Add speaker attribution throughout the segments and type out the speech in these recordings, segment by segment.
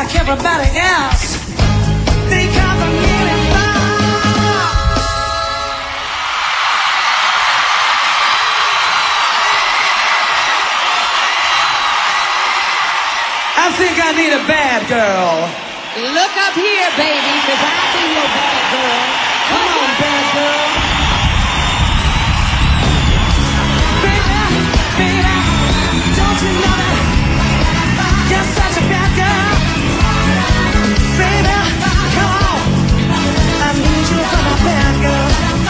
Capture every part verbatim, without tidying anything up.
Speaker 1: like everybody else. Think I'm a million miles. I think I need a bad girl.
Speaker 2: Look up here, baby, because I'll be your bad girl.
Speaker 1: Come on, bad girl. Baby, baby, don't you know that you're such a bad girl? Baby, come on, I need you for my bad girl.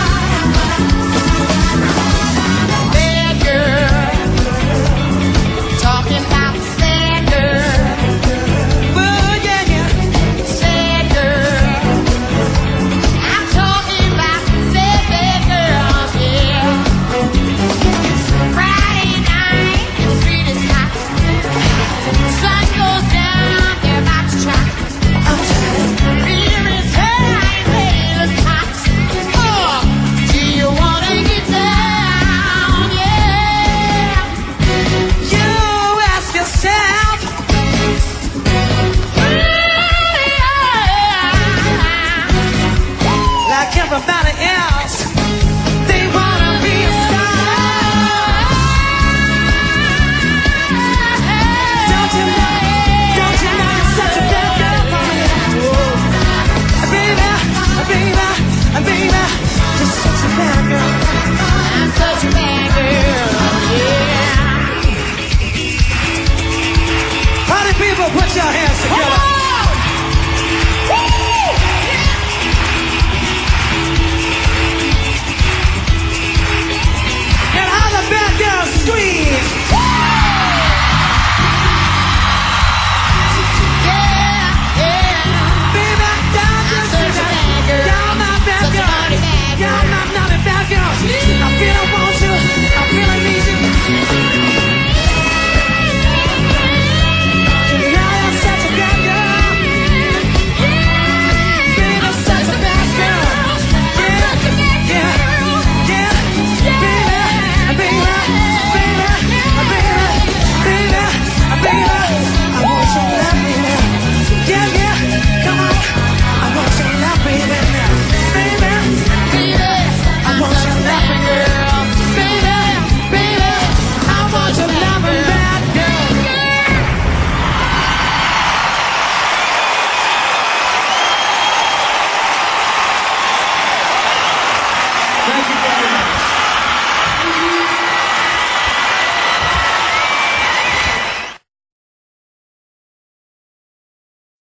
Speaker 2: Bad girl, talking about the sad girl.
Speaker 1: Oh, yeah, yeah.
Speaker 2: Sad girl, I'm talking about the sad, bad girls, yeah. Friday night, the street is hot. Sun goes down, they're about to try. Beer is high, they look hot. Oh, do you wanna get down? Yeah.
Speaker 1: You ask yourself, like everybody else, they wanna be a star. Don't you know, don't you know you're such a bad girl for me? Oh, baby, baby, baby, you're such a bad girl.
Speaker 2: I'm such a bad girl, yeah.
Speaker 1: Party people, put your hands together.